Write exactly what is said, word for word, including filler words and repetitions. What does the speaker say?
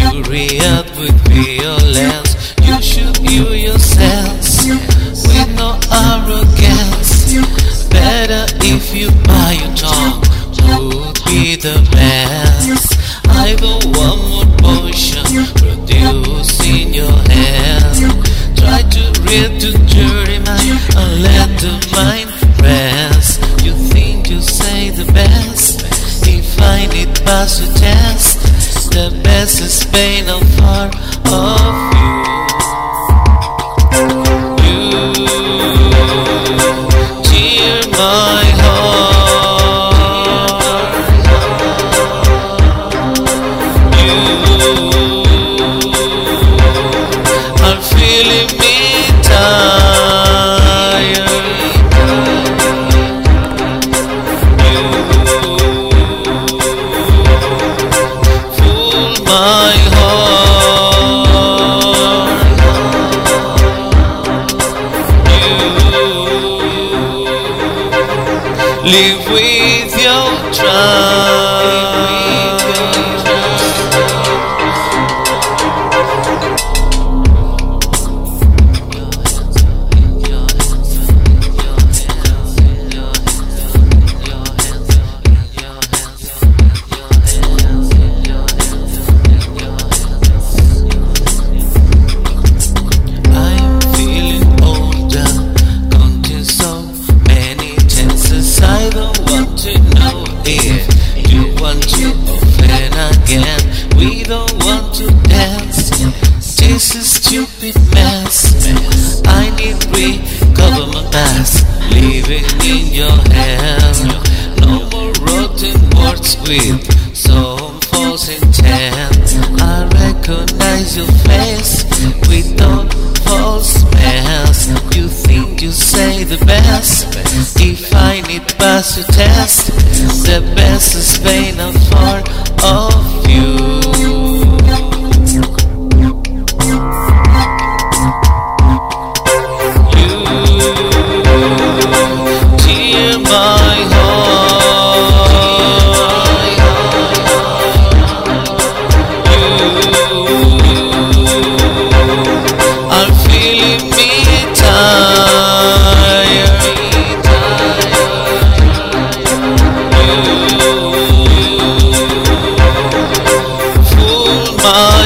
You react with violence. You should heal yourselves with no arrogance. Better if you buy your tongue, would be the best. I don't want more potion produced in your hand. Try to read the dirty mind and let the mind rest. You think you say the best, you find it past the test. The best is pain of heart of you. You tear my heart. You are feeling me tired. You fool my heart. You live with your trust. I don't want to know if you want to offend again. We don't want to dance. This is stupid mess. I need recover my past, living in your hand. No more rotten words with some false intent. I recognize your face without false mess. You think you say the best, if I need pass the test. The best is vain and far of you. You tear my heart. You are feeling me tired. Fool my